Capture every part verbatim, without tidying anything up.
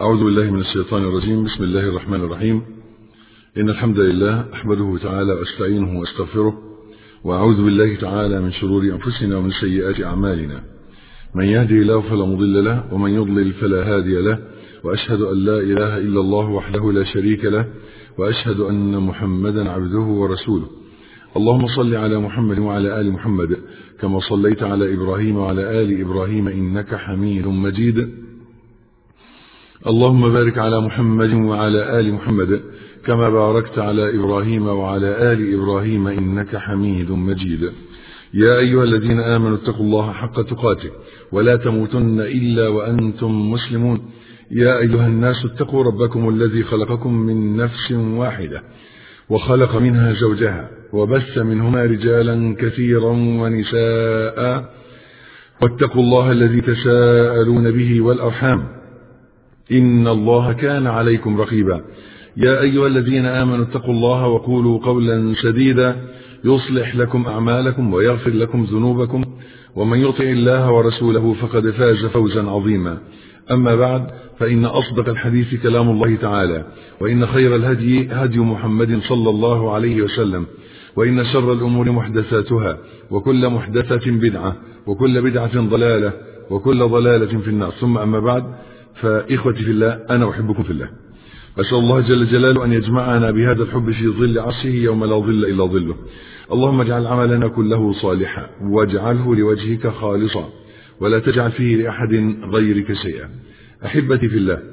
أعوذ بالله من الشيطان الرجيم. بسم الله الرحمن الرحيم. إن الحمد لله أحمده تعالى وأستعينه وأستغفره، وأعوذ بالله تعالى من شرور أنفسنا ومن سيئات أعمالنا. من يهدي الله فلا مضل له، ومن يضلل فلا هادي له، وأشهد أن لا إله إلا الله وحده لا شريك له، وأشهد أن محمدا عبده ورسوله. اللهم صل على محمد وعلى آل محمد كما صليت على إبراهيم وعلى آل إبراهيم إنك حميد مجيد. اللهم بارك على محمد وعلى آل محمد كما باركت على إبراهيم وعلى آل إبراهيم إنك حميد مجيد. يا أيها الذين آمنوا اتقوا الله حق تقاته ولا تموتن إلا وأنتم مسلمون. يا أيها الناس اتقوا ربكم الذي خلقكم من نفس واحدة وخلق منها زوجها وبث منهما رجالا كثيرا ونساء، واتقوا الله الذي تساءلون به والأرحام إن الله كان عليكم رقيبا. يا أيها الذين آمنوا اتقوا الله وقولوا قولا سديدا يصلح لكم أعمالكم ويغفر لكم ذنوبكم، ومن يطع الله ورسوله فقد فاز فوزا عظيما. أما بعد، فإن أصدق الحديث كلام الله تعالى، وإن خير الهدي هدي محمد صلى الله عليه وسلم، وإن شر الأمور محدثاتها، وكل محدثة بدعة، وكل بدعة ضلالة، وكل ضلالة في النار. ثم أما بعد، فإخوتي في الله، أنا أحبكم في الله. أسأل الله جل جلاله أن يجمعنا بهذا الحب في ظل عرشه يوم لا ظل إلا ظله. اللهم اجعل عملنا كله صالحا، واجعله لوجهك خالصا، ولا تجعل فيه لأحد غيرك شيئا. أحبتي في الله،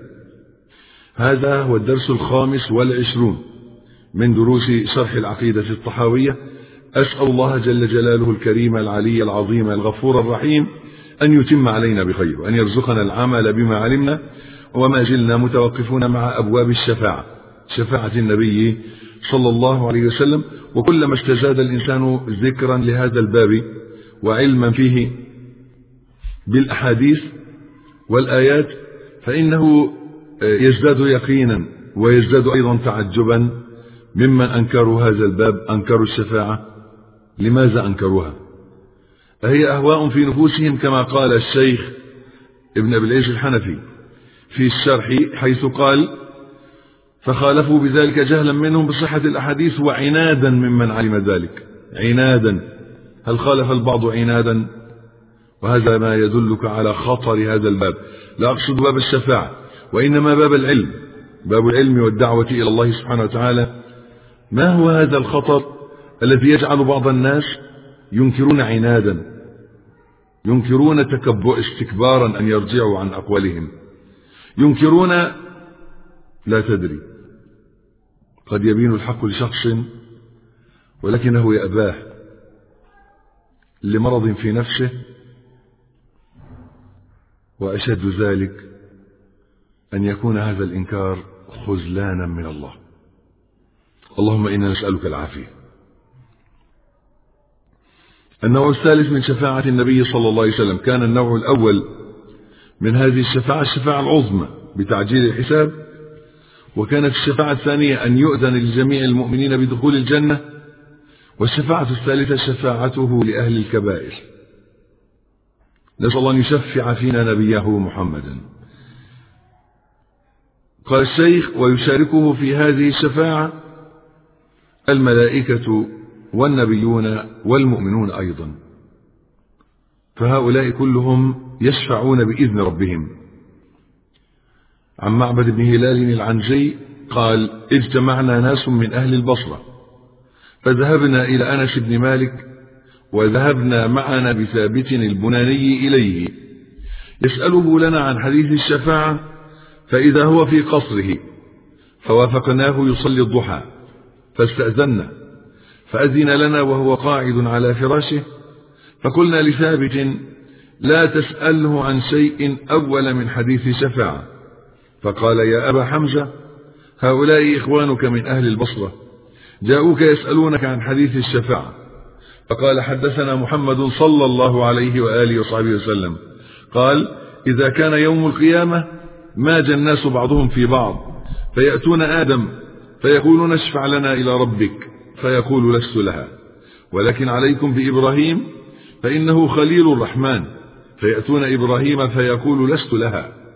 هذا هو الدرس الخامس والعشرون من دروس شرح العقيدة الطحاوية. أسأل الله جل جلاله الكريم العلي العظيم الغفور الرحيم أن يتم علينا بخير، وأن يرزقنا العمل بما علمنا. وما زلنا متوقفون مع أبواب الشفاعة، شفاعة النبي صلى الله عليه وسلم. وكلما استزاد الإنسان ذكرا لهذا الباب وعلما فيه بالأحاديث والآيات، فإنه يزداد يقينا ويزداد أيضا تعجبا ممن أنكروا هذا الباب، أنكروا الشفاعة. لماذا أنكروها؟ أهي أهواء في نفوسهم، كما قال الشيخ ابن أبي العز الحنفي في الشرح، حيث قال: فخالفوا بذلك جهلا منهم بصحة الأحاديث وعنادا ممن علم ذلك. عنادا، هل خالف البعض عنادا؟ وهذا ما يدلك على خطر هذا الباب. لا أقصد باب الشفاعة، وإنما باب العلم، باب العلم والدعوة إلى الله سبحانه وتعالى. ما هو هذا الخطر الذي يجعل بعض الناس ينكرون عنادا، ينكرون تكبر استكبارا أن يرجعوا عن أقوالهم، ينكرون؟ لا تدري، قد يبين الحق لشخص ولكنه يأباه لمرض في نفسه، وأشد ذلك أن يكون هذا الإنكار خذلانا من الله. اللهم إنا نسألك العافية. النوع الثالث من شفاعة النبي صلى الله عليه وسلم كان النوع الأول من هذه الشفاعة الشفاعة العظمى بتعجيل الحساب، وكانت الشفاعة الثانية أن يؤذن لجميع المؤمنين بدخول الجنة، والشفاعة الثالثة شفاعته لأهل الكبائر. نسأل الله أن يشفع فينا نبيه محمدا. قال الشيخ: ويشاركه في هذه الشفاعة الملائكة والنبيون والمؤمنون أيضا، فهؤلاء كلهم يشفعون بإذن ربهم. عن معبد بن هلال العنزي قال: اجتمعنا ناس من أهل البصرة فذهبنا إلى أنس بن مالك، وذهبنا معنا بثابت البناني إليه يسأله لنا عن حديث الشفاعة، فإذا هو في قصره، فوافقناه يصلي الضحى فاستأذنا، فأذن لنا وهو قاعد على فراشه، فقلنا لثابت: لا تسأله عن شيء أول من حديث شفاعة. فقال: يا أبا حمزة، هؤلاء إخوانك من أهل البصرة جاءوك يسألونك عن حديث الشفاعة. فقال: حدثنا محمد صلى الله عليه وآله وصحبه وسلم قال: إذا كان يوم القيامة ماج الناس بعضهم في بعض، فيأتون آدم فيقولون: اشفع لنا إلى ربك، فيقول: لست لها، ولكن عليكم بإبراهيم فإنه خليل الرحمن. فيأتون إبراهيم فيقول: لست لها،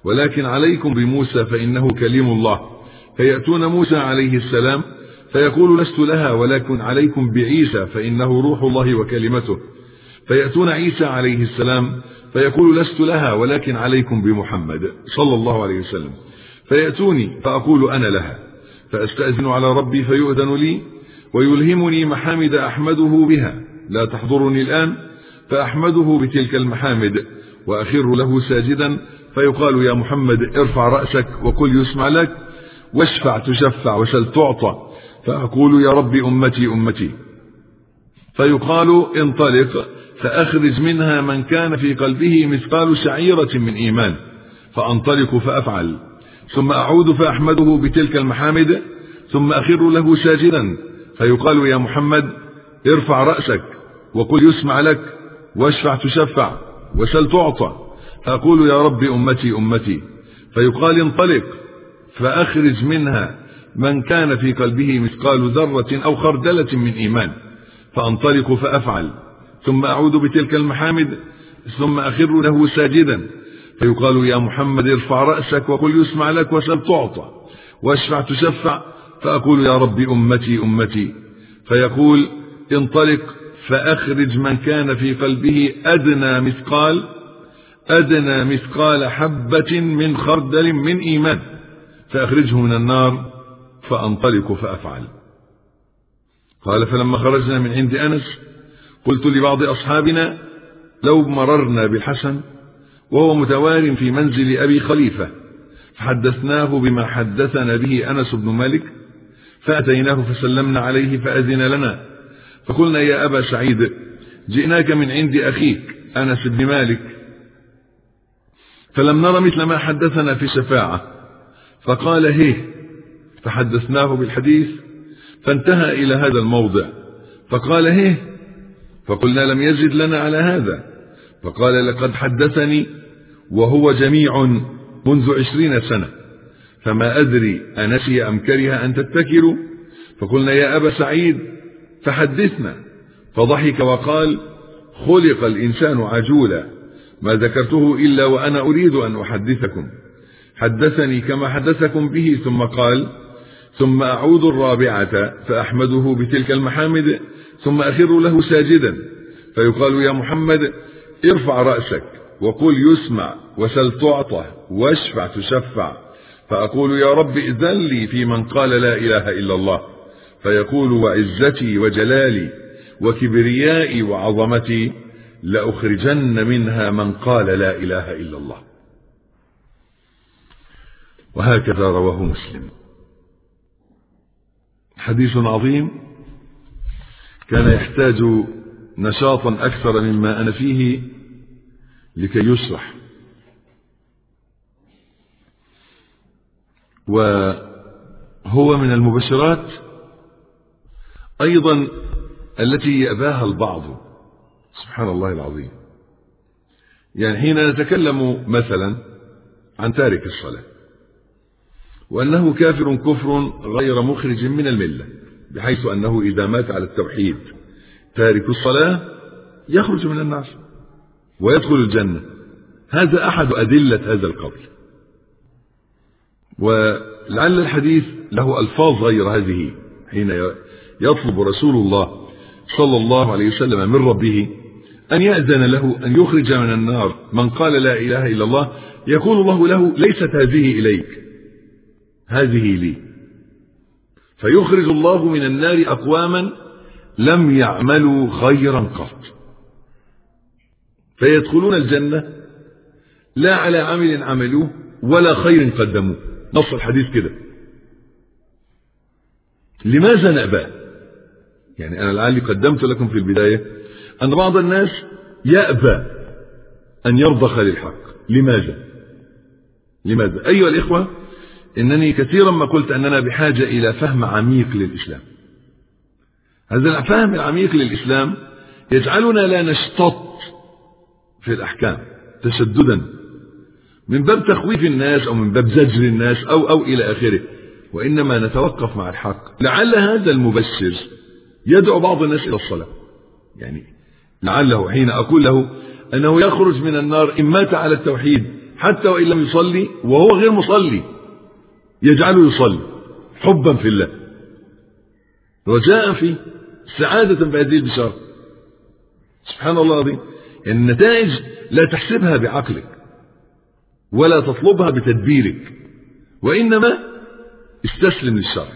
ولكن عليكم بموسى فإنه كليم الله. فيأتون موسى عليه السلام فيقول لست لها ولكن عليكم بعيسى فإنه روح الله وكلمته. فيأتون عيسى عليه السلام فيقول لست لها ولكن عليكم بمحمد صلى الله عليه وسلم. فيأتوني فأقول أنا لها، فأستأذن على ربي فيؤذن لي ويلهمني محامد أحمده بها لا تحضرني الآن، فأحمده بتلك المحامد وأخر له ساجدا، فيقال يا محمد ارفع رأسك وقل يسمع لك، واشفع تشفع وسل تعطى، فأقول يا رب أمتي أمتي. فيقال انطلق فأخرج منها من كان في قلبه مثقال شعيرة من إيمان، فأنطلق فأفعل، ثم أعود فأحمده بتلك المحامد، ثم أخر له ساجدا، فيقال يا محمد ارفع رأسك وقل يسمع لك، واشفع تشفع وسل تعطى، فأقول يا رب أمتي أمتي. فيقال انطلق فأخرج منها من كان في قلبه مثقال ذرة أو خردلة من إيمان، فأنطلق فأفعل، ثم أعود بتلك المحامد، ثم أخر له ساجدا، فيقال يا محمد ارفع رأسك وقل يسمع لك وسل تعطى واشفع تشفع، فأقول يا رب أمتي أمتي. فيقول انطلق فأخرج من كان في قلبه أدنى مثقال أدنى مثقال حبة من خردل من إيمان، فأخرجه من النار، فأنطلق فأفعل. قال فلما خرجنا من عند أنس قلت لبعض أصحابنا لو مررنا بالحسن وهو متوار في منزل أبي خليفة فحدثناه بما حدثنا به أنس بن مالك، فأتيناه فسلمنا عليه فأذن لنا، فقلنا يا أبا سعيد جئناك من عند أخيك أنس بن مالك، فلم نرى مثل ما حدثنا في شفاعة، فقال هيه، فحدثناه بالحديث فانتهى إلى هذا الموضع، فقال هيه، فقلنا لم يزد لنا على هذا، فقال لقد حدثني وهو جميع منذ عشرين سنة، فما أدري أنسي أم كره أن تتكلوا، فقلنا يا أبا سعيد فحدثنا، فضحك وقال خلق الإنسان عجولا، ما ذكرته إلا وأنا أريد أن أحدثكم، حدثني كما حدثكم به، ثم قال ثم أعود الرابعة فأحمده بتلك المحامد، ثم أخر له ساجدا، فيقال يا محمد ارفع رأسك وقل يسمع وسل تعطى واشفع تشفع، فأقول يا رب إذن لي في من قال لا إله إلا الله، فيقول وعزتي وجلالي وكبريائي وعظمتي لأخرجن منها من قال لا إله إلا الله. وهكذا رواه مسلم. حديث عظيم كان يحتاج نشاطا أكثر مما أنا فيه لكي يشرح، وهو من المبشرات أيضا التي يأباها البعض، سبحان الله العظيم. يعني حين نتكلم مثلا عن تارك الصلاة وأنه كافر كفر غير مخرج من الملة، بحيث أنه إذا مات على التوحيد تارك الصلاة يخرج من النار ويدخل الجنة، هذا أحد أدلة هذا القول. ولعل الحديث له ألفاظ غير هذه، حين يطلب رسول الله صلى الله عليه وسلم من ربه أن يأذن له أن يخرج من النار من قال لا إله إلا الله، يقول الله له ليست هذه إليك، هذه لي، فيخرج الله من النار أقواما لم يعملوا خيرا قط، فيدخلون الجنة لا على عمل عملوه ولا خير قدموه، نص الحديث كده. لماذا نأبى؟ يعني أنا لعلي قدمت لكم في البداية أن بعض الناس يأبى أن يرضخ للحق. لماذا؟ لماذا؟ أيها الإخوة، إنني كثيرا ما قلت أننا بحاجة إلى فهم عميق للإسلام. هذا الفهم العميق للإسلام يجعلنا لا نشتط في الأحكام تشددا من باب تخويف الناس أو من باب زجر الناس أو أو إلى آخره، وإنما نتوقف مع الحق. لعل هذا المبشر يدعو بعض الناس إلى الصلاة، يعني لعله حين أقول له أنه يخرج من النار إن مات على التوحيد حتى وإن لم يصلي وهو غير مصلي يجعله يصلي حبا في الله، رجاء فيه، سعادة بهذه البشارة. سبحان الله العظيم. النتائج لا تحسبها بعقلك ولا تطلبها بتدبيرك، وإنما استسلم للشرع،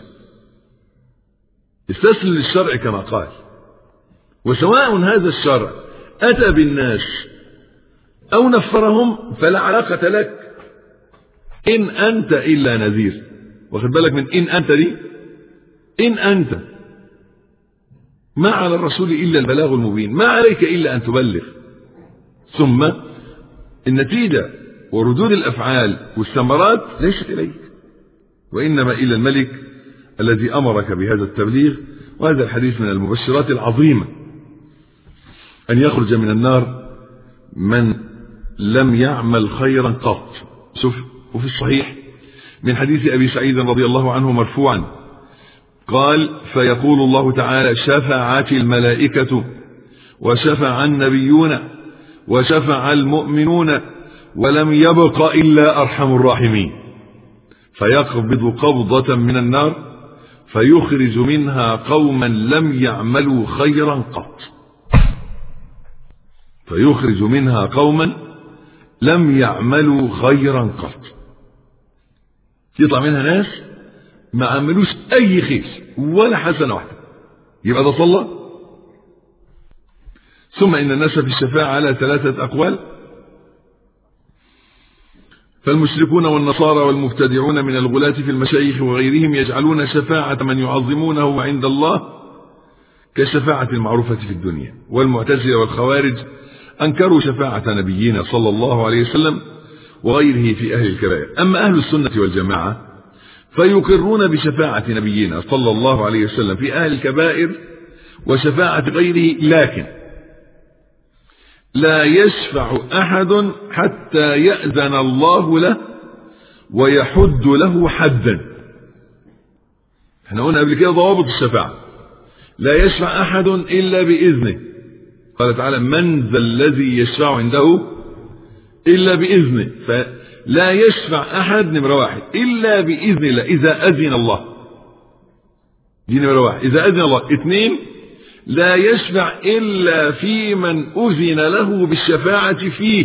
استسلم للشرع كما قال. وسواء هذا الشرع أتى بالناس أو نفرهم فلا علاقة لك، إن أنت إلا نذير. واخد بالك من إن أنت دي؟ إن أنت ما على الرسول إلا البلاغ المبين، ما عليك إلا أن تبلغ. ثم النتيجة وردود الأفعال والثمرات ليست إليك، وإنما إلى الملك الذي أمرك بهذا التبليغ. وهذا الحديث من المبشرات العظيمة، أن يخرج من النار من لم يعمل خيرا قط. شوف، وفي الصحيح من حديث أبي سعيد رضي الله عنه مرفوعا قال: فيقول الله تعالى: شفعت الملائكة وشفع النبيون وشفع المؤمنون ولم يبق إلا أرحم الراحمين، فيقبض قبضة من النار فيخرج منها قوما لم يعملوا خيرا قط، فيخرج منها قوما لم يعملوا خيرا قط. يطلع منها ناس ما عملوش أي خير ولا حسنة واحدة، يبقى ده صلى. ثم إن الناس في الشفاعة على ثلاثة أقوال: فالمشركون والنصارى والمبتدعون من الغلاة في المشايخ وغيرهم يجعلون شفاعة من يعظمونه عند الله كشفاعة المعروفة في الدنيا. والمعتزلة والخوارج أنكروا شفاعة نبينا صلى الله عليه وسلم وغيره في أهل الكبائر. أما أهل السنة والجماعة فيقرون بشفاعة نبينا صلى الله عليه وسلم في أهل الكبائر وشفاعة غيره، لكن لا يشفع أحد حتى يأذن الله له ويحد له حدا. احنا قلنا قبل كده ضوابط الشفاعة: لا يشفع أحد إلا بإذنه، قال تعالى: من ذا الذي يشفع عنده إلا بإذنه. فلا يشفع أحد نمرة واحد إلا بإذن الله، إذا أذن الله، دي نمرة واحد، إذا أذن الله. اثنين، لا يشفع إلا في من أذن له بالشفاعة فيه،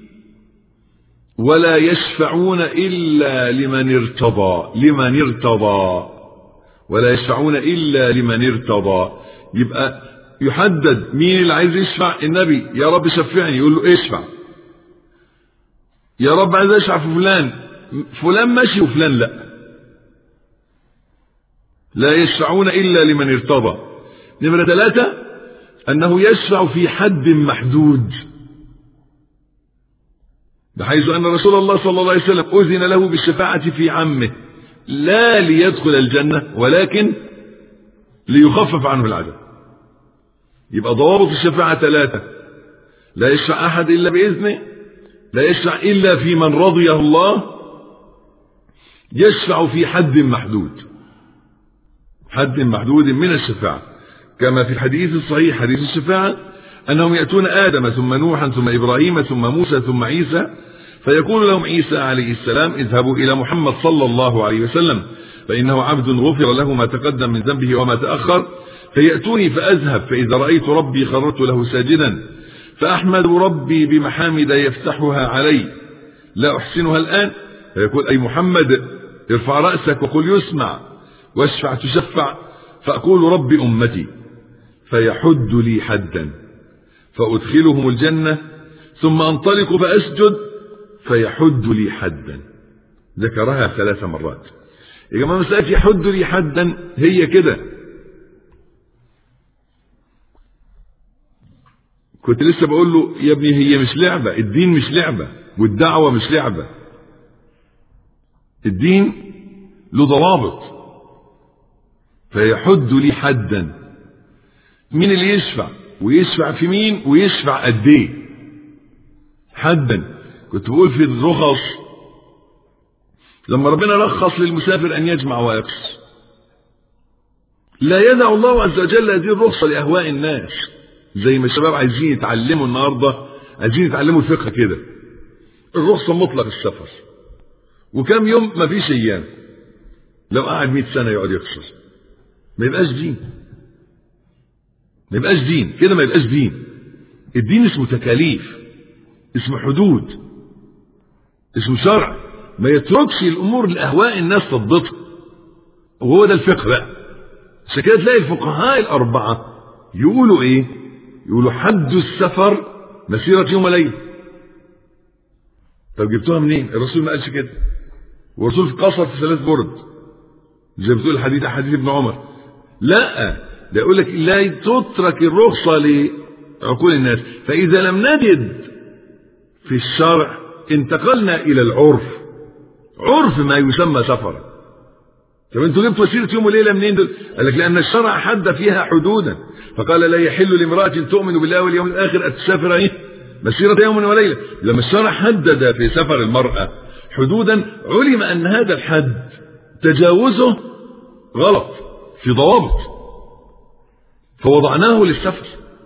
ولا يشفعون إلا لمن ارتضى، لمن ارتضى ولا يشفعون إلا لمن ارتضى. يبقى يحدد مين اللي عايز يشفع. النبي: يا رب شفعني، يقول له اشفع. يا رب عايز اشفع في فلان، فلان ماشي وفلان لا. لا يشفعون إلا لمن ارتضى. نمرة ثلاثة، أنه يشفع في حد محدود، بحيث أن رسول الله صلى الله عليه وسلم أذن له بالشفاعة في عمه، لا ليدخل الجنة ولكن ليخفف عنه العذاب. يبقى ضوابط الشفاعة ثلاثة: لا يشفع أحد إلا بإذنه، لا يشفع إلا في من رضيه الله، يشفع في حد محدود، حد محدود من الشفاعة، كما في الحديث الصحيح حديث الشفاعة أنهم يأتون آدم ثم نوحا ثم إبراهيم ثم موسى ثم عيسى، فيقول لهم عيسى عليه السلام: اذهبوا إلى محمد صلى الله عليه وسلم فإنه عبد غفر له ما تقدم من ذنبه وما تأخر، فيأتوني فأذهب، فإذا رأيت ربي خررت له ساجدا، فأحمد ربي بمحامد يفتحها علي لا أحسنها الآن، فيقول: أي محمد ارفع رأسك وقل يسمع واشفع تشفع، فأقول: ربي أمتي، فيحد لي حدا فأدخلهم الجنة، ثم أنطلق فأسجد فيحد لي حدا. ذكرها ثلاث مرات. يا جماعة مسألة يحد لي حدا هي كده. كنت لسه بقول له: يا ابني هي مش لعبة، الدين مش لعبة، والدعوة مش لعبة. الدين له ضوابط. فيحد لي حدا، مين اللي يشفع ويشفع في مين ويشفع قد ايه. حدا. كنت بقول في الرخص لما ربنا رخص للمسافر ان يجمع ويقص، لا يدع الله عز وجل هذه الرخصة لأهواء الناس، زي ما الشباب عايزين يتعلموا النهاردة، عايزين يتعلموا الفقه كده. الرخصة مطلق السفر، وكم يوم ما فيش ايام، لو قعد مئة سنة يقعد يقصر ما يبقاش دين، ما يبقاش دين كده، ما يبقاش دين. الدين اسمه تكاليف، اسمه حدود، اسمه شرع، ما يتركش الامور لاهواء الناس تضبطها، وهو ده الفقه بقى. عشان كده تلاقي الفقهاء الاربعه يقولوا ايه؟ يقولوا حد السفر مسيره يوم وليله. طب جبتوها منين؟ الرسول ما قالش كده، والرسول قصر في ثلاث برد زي بتقول الحديث حديث ابن عمر. لا، ده يقول لك لا تترك الرخصه لعقول الناس، فاذا لم نجد في الشرع انتقلنا الى العرف، عرف ما يسمى سفرا. طب انتوا جبتوا مسيره يوم وليله منين دول؟ قال لك لان الشرع حد فيها حدودا، فقال لا يحل لامراه تؤمن بالله واليوم الاخر ان تسافر ايه؟ مسيره يوم وليله. لما الشرع حدد في سفر المراه حدودا، علم ان هذا الحد تجاوزه غلط في ضوابط، فوضعناه للسفر.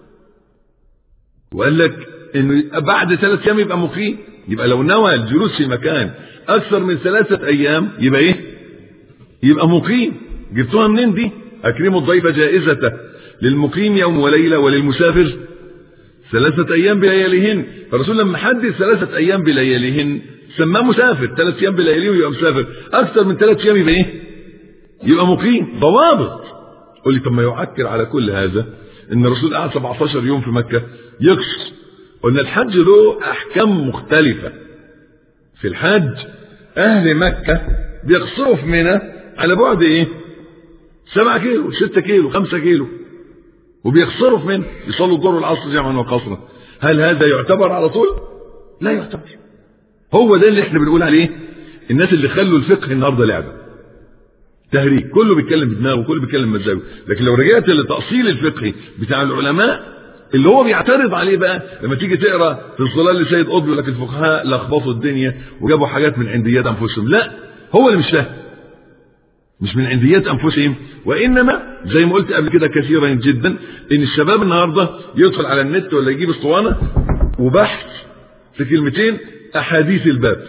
وقال لك انه بعد ثلاث ايام يبقى مقيم، يبقى لو نوى الجلوس في مكان اكثر من ثلاثه ايام يبقى ايه؟ يبقى مقيم. جبتوها منين دي؟ اكرموا الضيف جائزته للمقيم يوم وليله وللمسافر ثلاثه ايام بلياليهن. فالرسول لما حدد ثلاثه ايام بلياليهن سماه مسافر، ثلاث ايام بلياليه يبقى مسافر، اكثر من ثلاث ايام يبقى ايه؟ يبقى مقيم. ضوابط. قول لي طب ما يعكر على كل هذا ان الرسول قعد سبعة عشر يوم في مكه يقصر. قلنا الحج له احكام مختلفه. في الحج اهل مكه بيقصروا في منى على بعد ايه؟ سبعة كيلو، ستة كيلو، خمسة كيلو، وبيقصروا في منى، يصلوا الظهر والعصر جمعا وقصرا. هل هذا يعتبر على طول؟ لا يعتبر. هو ده اللي احنا بنقول عليه الناس اللي خلوا الفقه النهارده لعبه تهريج، كله بيتكلم بدماغه وكله بيتكلم بمزاجه. لكن لو رجعت للتأصيل الفقهي بتاع العلماء اللي هو بيعترض عليه بقى، لما تيجي تقرا في الظلال لسيد قطب يقول لك الفقهاء لخبطوا الدنيا وجابوا حاجات من عنديات انفسهم. لا، هو اللي مش فاهم، مش من عنديات انفسهم، وانما زي ما قلت قبل كده كثيرا جدا ان الشباب النهارده يدخل على النت ولا يجيب اسطوانه وبحث في كلمتين احاديث الباب،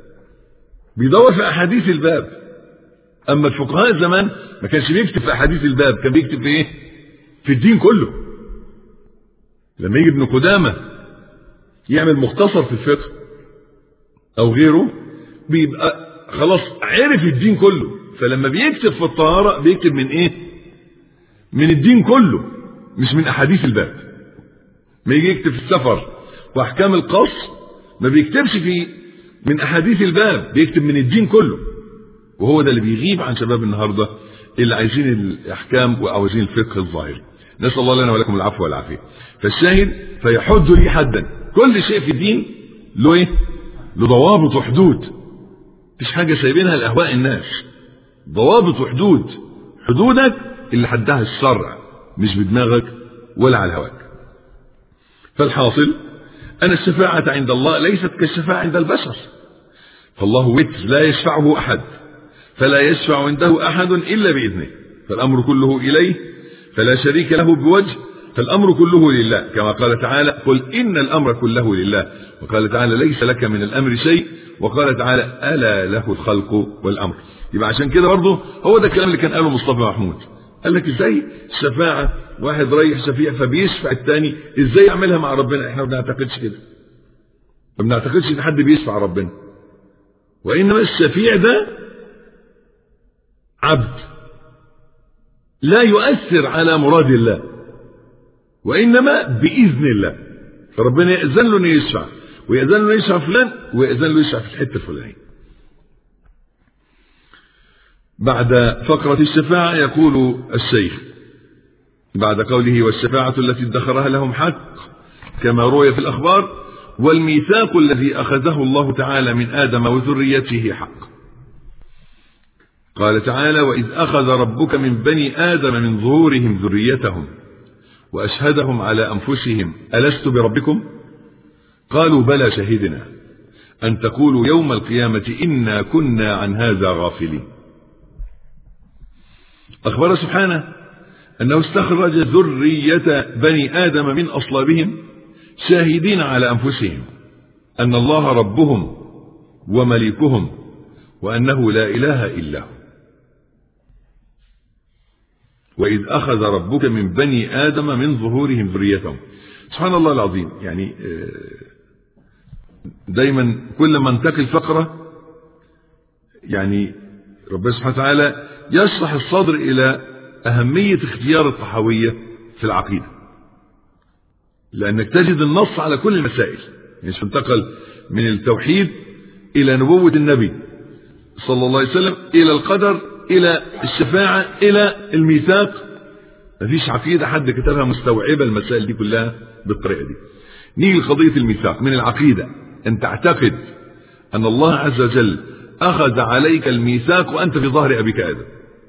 بيدور في احاديث الباب. اما الفقهاء زمان ما كانش بيكتب في احاديث الباب، كان بيكتب في ايه؟ في الدين كله. لما يجي ابن قدامه يعمل مختصر في الفقه او غيره بيبقى خلاص عرف الدين كله، فلما بيكتب في الطهاره بيكتب من ايه؟ من الدين كله، مش من احاديث الباب. ما يجي يكتب في السفر واحكام القصر ما بيكتبش في من احاديث الباب، بيكتب من الدين كله. وهو ده اللي بيغيب عن شباب النهارده اللي عايزين الاحكام وعاوزين الفقه الظاهري. نسال الله لنا ولكم العفو والعافيه. فالشاهد فيحد لي حدا، كل شيء في الدين له ايه؟ له ضوابط وحدود، مفيش حاجه سايبينها لاهواء الناس. ضوابط وحدود، حدودك اللي حدها الشرع مش بدماغك ولا على هواك. فالحاصل ان الشفاعه عند الله ليست كالشفاعه عند البشر، فالله وتر لا يشفعه احد، فلا يشفع عنده احد الا باذنه، فالامر كله اليه، فلا شريك له بوجه، فالامر كله لله، كما قال تعالى قل ان الامر كله لله، وقال تعالى ليس لك من الامر شيء، وقال تعالى الا له الخلق والامر. يبقى عشان كده برضه هو ده الكلام اللي كان قاله مصطفى محمود. قال لك ازاي الشفاعه واحد رايح شفيع فبيشفع الثاني، ازاي يعملها مع ربنا؟ احنا ما بنعتقدش كده، ما بنعتقدش ان حد بيشفع ربنا، وانما الشفيع ده عبد لا يؤثر على مراد الله، وانما باذن الله. فربنا يأذن له انه يشفع، ويأذن له يشفع فلان، ويأذن له يشفع في الحته الفلانيه. بعد فقرة الشفاعة يقول الشيخ بعد قوله والشفاعة التي ادخرها لهم حق كما روي في الأخبار، والميثاق الذي أخذه الله تعالى من آدم وذريته حق. قال تعالى وإذ أخذ ربك من بني آدم من ظهورهم ذريتهم وأشهدهم على أنفسهم ألست بربكم؟ قالوا بلى شهدنا أن تقولوا يوم القيامة إنا كنا عن هذا غافلين. أخبر سبحانه أنه استخرج ذرية بني آدم من أصلابهم شاهدين على أنفسهم أن الله ربهم ومليكهم وأنه لا إله إلا هو. وإذ أخذ ربك من بني آدم من ظهورهم ذريتهم. سبحان الله العظيم. يعني دايما كل ما انتقل فقرة يعني ربنا سبحانه وتعالى يشرح الصدر إلى أهمية اختيار الطحاوية في العقيدة، لأنك تجد النص على كل المسائل. مش انتقل من التوحيد إلى نبوة النبي صلى الله عليه وسلم، إلى القدر، إلى الشفاعة، إلى الميثاق. مفيش عقيدة حد كتبها مستوعبة المسائل دي كلها بالطريقة دي. نيجي لقضية الميثاق. من العقيدة أن تعتقد أن الله عز وجل أخذ عليك الميثاق وأنت في ظهر أبيك آدم.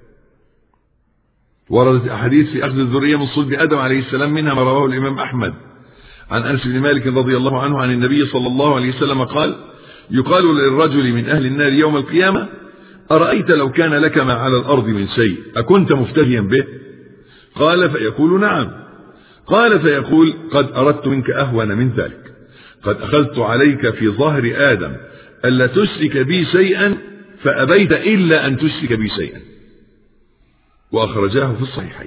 وردت أحاديث في أخذ الذرية من صلب آدم عليه السلام، منها ما رواه الإمام أحمد عن أنس بن مالك رضي الله عنه عن النبي صلى الله عليه وسلم قال: يقال للرجل من أهل النار يوم القيامة: أرأيت لو كان لك ما على الأرض من شيء أكنت مفتديا به؟ قال فيقول: نعم. قال فيقول: قد أردت منك أهون من ذلك، قد أخذت عليك في ظهر آدم ألا تشرك بي شيئا فأبيت إلا أن تشرك بي شيئا. وأخرجاه في الصحيحين.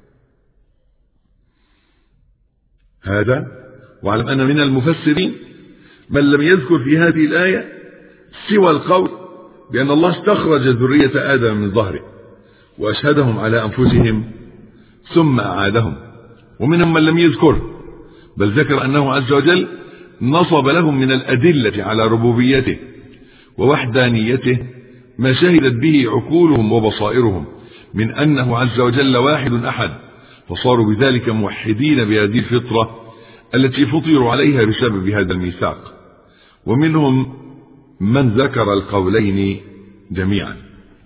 هذا. واعلم أن من المفسرين من لم يذكر في هذه الآية سوى القول بأن الله استخرج ذرية آدم من ظهره وأشهدهم على أنفسهم ثم أعادهم، ومنهم من لم يذكر بل ذكر أنه عز وجل نصب لهم من الأدلة على ربوبيته ووحدانيته ما شهدت به عقولهم وبصائرهم من أنه عز وجل واحد أحد، فصاروا بذلك موحدين بهذه الفطرة التي فطروا عليها بسبب هذا الميثاق. ومنهم من ذكر القولين جميعا.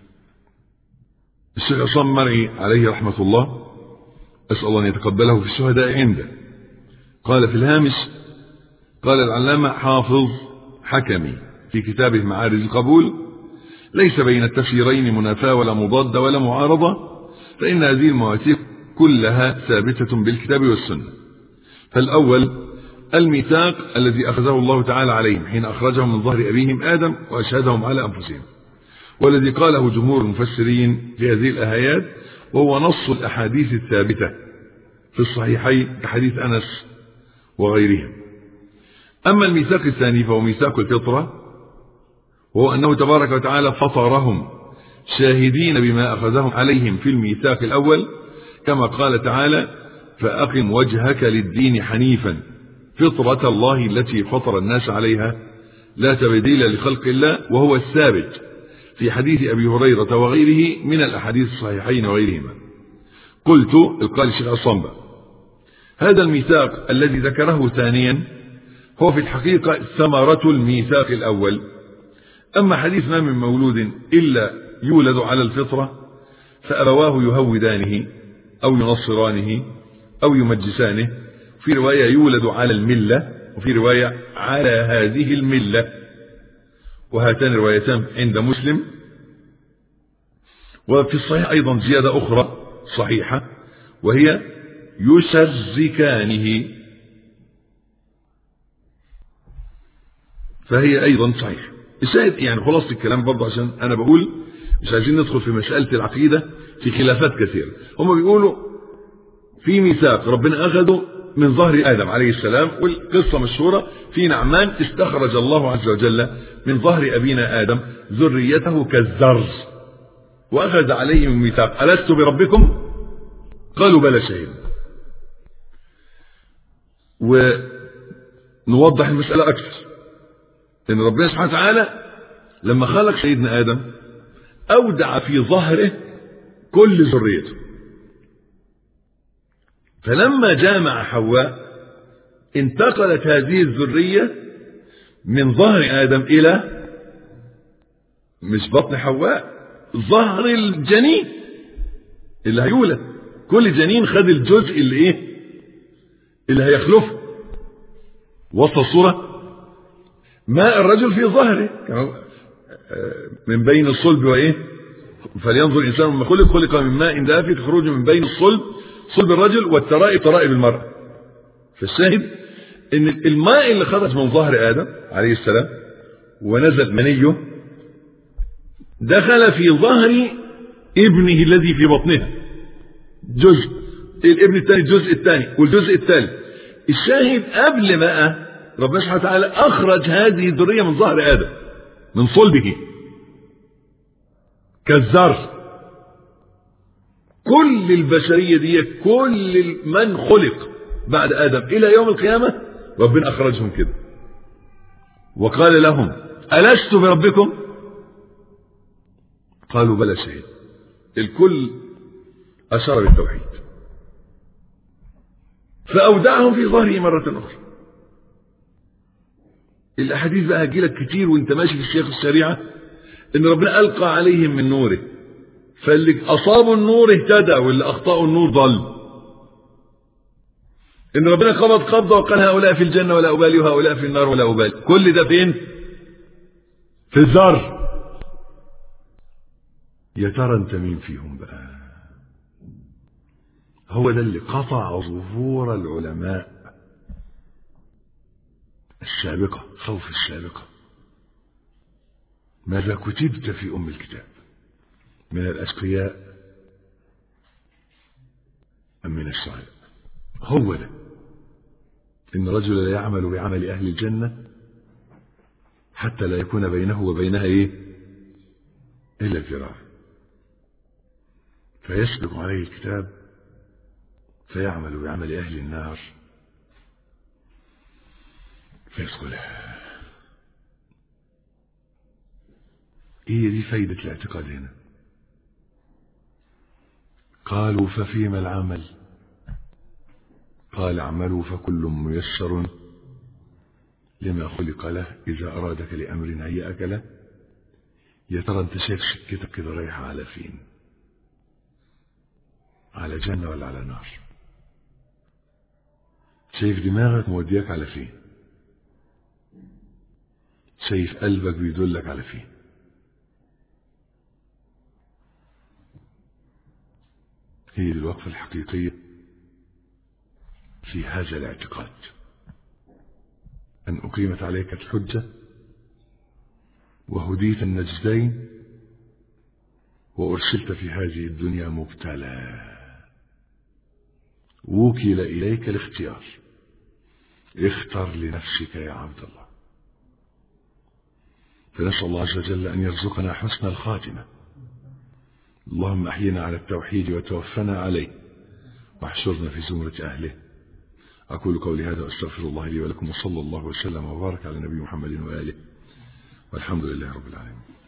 الشيخ عصام مرعي عليه رحمة الله، أسأل الله أن يتقبله في الشهداء عنده، قال في الهامش: قال العلامة حافظ حكمي في كتابه معارج القبول: ليس بين التفسيرين منافاة ولا مضادة ولا معارضة، فإن هذه المواثيق كلها ثابتة بالكتاب والسنة. فالأول الميثاق الذي أخذه الله تعالى عليهم حين أخرجهم من ظهر أبيهم آدم وأشهدهم على أنفسهم، والذي قاله جمهور المفسرين في هذه الآيات، وهو نص الأحاديث الثابتة في الصحيحين كحديث أنس وغيرهم. أما الميثاق الثاني فهو ميثاق الفطرة، وهو أنه تبارك وتعالى فطرهم شاهدين بما أخذهم عليهم في الميثاق الأول، كما قال تعالى: فأقم وجهك للدين حنيفا فطرة الله التي فطر الناس عليها لا تبديل لخلق الله، وهو الثابت في حديث أبي هريرة وغيره من الأحاديث الصحيحين وغيرهما. قلت القال الشيخ عصام: هذا الميثاق الذي ذكره ثانيا هو في الحقيقة ثمرة الميثاق الأول. أما حديث ما من مولود إلا يولد على الفطرة فأبواه يهودانه أو ينصرانه أو يمجسانه، في رواية يولد على الملة، وفي رواية على هذه الملة، وهاتان روايتان عند مسلم. وفي الصحيح أيضا زيادة أخرى صحيحة وهي يشركانه، فهي أيضا صحيح. الشاهد يعني خلاص الكلام برضه، عشان أنا بقول مش عايزين ندخل في مسألة العقيدة في خلافات كثيرة. هم بيقولوا في ميثاق ربنا أخذه من ظهر آدم عليه السلام، والقصة مشهورة في نعمان: استخرج الله عز وجل من ظهر أبينا آدم ذريته كالذر وأخذ عليهم الميثاق: ألست بربكم؟ قالوا بلى شهدنا. ونوضح المسألة أكثر، إن ربنا سبحانه وتعالى لما خلق سيدنا آدم أودع في ظهره كل ذريته، فلما جامع حواء انتقلت هذه الذرية من ظهر آدم إلى مش بطن حواء، ظهر الجنين اللي هيولد. كل جنين خد الجزء اللي ايه اللي هيخلفه. وسط الصورة ماء الرجل في ظهره من بين الصلب وايه، فلينظر الإنسان مما خلق، خلق من ماء دافق يخرج من بين الصلب صلب الرجل والترائب ترائب المرأة. فالشاهد ان الماء اللي خرج من ظهر آدم عليه السلام ونزل منيه دخل في ظهر ابنه الذي في بطنها جزء، الابن الثاني الجزء الثاني والجزء الثالث. الشاهد قبل ما ربنا سبحانه وتعالى أخرج هذه الذرية من ظهر آدم من صلبه كالذر، كل البشرية دي كل من خلق بعد آدم إلى يوم القيامة ربنا أخرجهم كده وقال لهم ألست بربكم؟ قالوا بلى شهيد. الكل أشار بالتوحيد، فأودعهم في ظهره مرة أخرى. الأحاديث بقى هتجيلك كتير وانت ماشي في السياق الشريعة إن ربنا ألقى عليهم من نوره، فاللي أصابوا النور اهتدى واللي أخطأوا النور ضل. إن ربنا قبض قبضة وقال هؤلاء في الجنة ولا أبالي وهؤلاء في النار ولا أبالي. كل ده فين؟ في الذر. يا ترى انت مين فيهم بقى؟ هو ده اللي قطع ظهور العلماء السابقة، خوف السابقة. ماذا كتبت في أم الكتاب؟ من الأشقياء أم من السعداء؟ هو ده إن رجل لا يعمل بعمل أهل الجنة حتى لا يكون بينه وبينها إيه إلا الذراع، فيسبق عليه الكتاب فيعمل بعمل أهل النار فيدخلها. إيه دي فايدة الاعتقاد هنا؟ قالوا ففيما العمل؟ قال اعملوا فكل ميسر لما خلق له إذا أرادك لأمر هيأك له. يا ترى انت شايف سكتك كده رايحة على فين؟ على جنة ولا على نار؟ شايف دماغك موديك على فين؟ شايف قلبك بيدلك على فين؟ هي دي الوقفة الحقيقية في هذا الاعتقاد، أن أقيمت عليك الحجة وهديت النجدين وأرسلت في هذه الدنيا مبتلى، وكل إليك الاختيار، اختر لنفسك يا عبد الله. فنسأل الله عز وجل أن يرزقنا حسن الخاتمة. اللهم أحينا على التوحيد وتوفنا عليه واحشرنا في زمرة أهله. أقول قولي هذا وأستغفر الله لي ولكم، وصلى الله وسلم وبارك على نبي محمد وآله، والحمد لله رب العالمين.